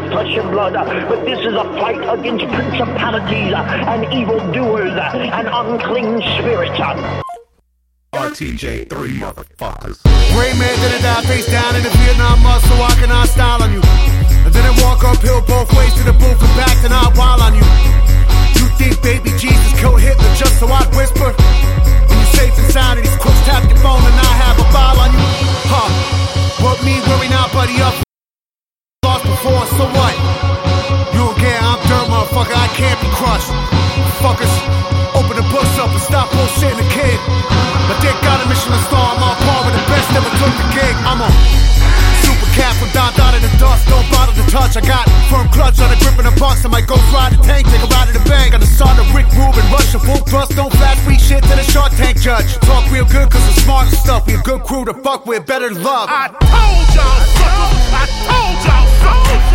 flesh and blood, but this is a fight against principalities and evildoers and unclean spirits. RTJ 3 motherfuckers. Great man didn't die face down in the Vietnam mud, so I cannot style on you. I didn't walk uphill both ways to the booth and back to not wild on you. You think baby Jesus killed Hitler just so I'd whisper? When you're safe and sound and these crooks tap your phone and I have a file on you? Huh? What me worry now, buddy, up? Lost before, so what? You don't care, I'm dirt, motherfucker, I can't be crushed. Fuckers, open the books up and stop bullshitting the kid. My dick got a Michelin star, I'm on par with the best, never took the gig. I'm a super cat from down in the dust, don't bother to touch. I got firm clutch on the grip in the box. I might go ride the tank, take a ride in the bank. Got the son of Rick Rubin, rush a full thrust, don't flash weak shit to the Shark Tank judge. Talk real good cause we're smart and stuff, we a good crew to fuck with, better than love. I told y'all, suckers, I told y'all.